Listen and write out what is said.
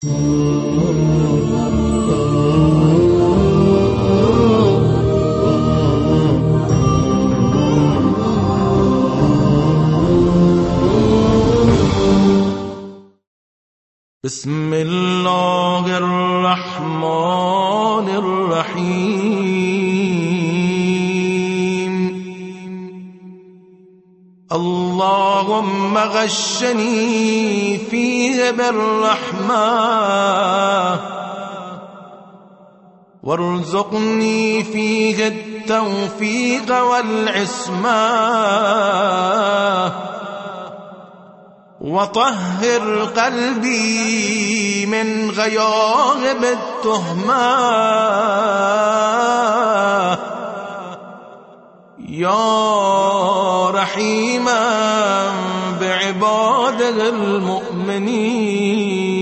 بسم الله الرحمن الرحيم اللهم غشني فيه بالرحمة وارزقني فيه التوفيق والعصمة وطهر قلبي من غياهب التهمة يا رحيما بعباده المؤمنين.